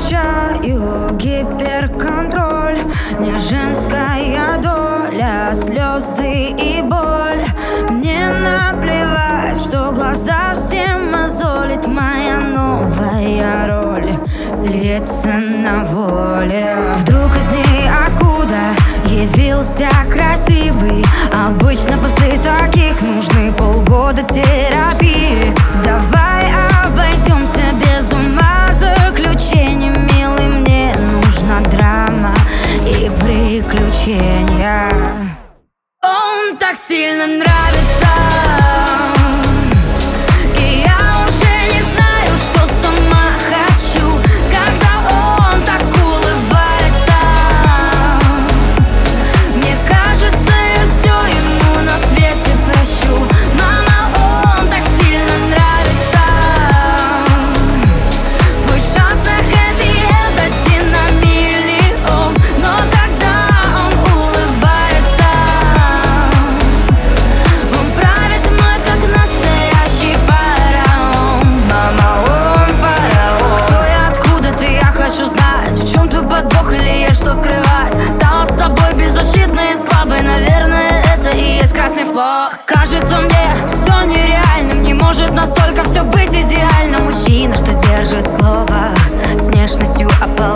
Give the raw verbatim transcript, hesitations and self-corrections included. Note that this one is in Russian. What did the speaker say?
получаю гиперконтроль. Не женская доля, слезы и боль. Мне наплевать, что глаза всем мозолит. Моя новая роль льется на воле. Вдруг из ниоткуда явился красивый. Обычно после таких нужны полгода терапии. Давай обойдемся без ума заключений, милый. Мне нужна драма и приключения. Он так сильно нравится, и я уже не знаю, что сама хочу, когда он так улыбается. Мне кажется, я все ему на свете прощу. Мама, он так сильно нравится. Пусть шанс на хэппи-энд один на миллион, но когда он улыбается, он правит мной, как настоящий фараон. Мама, он фараон. Кто я, откуда ты, я хочу знать. В чем твой подвох или есть что скрывать? Стала с тобой беззащитной и слабой. Наверное, это и есть красный флаг. Кажется мне все нереальным. Не может настолько все быть идеально. Мужчина, что держит слово, с внешностью Аполлона.